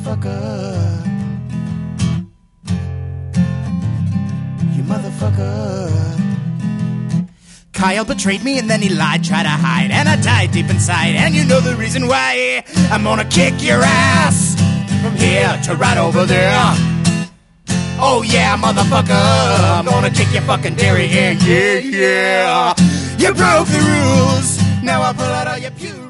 motherfucker. You motherfucker. Kyle betrayed me and then he lied, tried to hide, and I died deep inside. And you know the reason why. I'm gonna kick your ass from here to right over there. Oh yeah, motherfucker, I'm gonna kick your fucking derriere. Yeah, yeah. You broke the rules. Now I'll pull out all your pure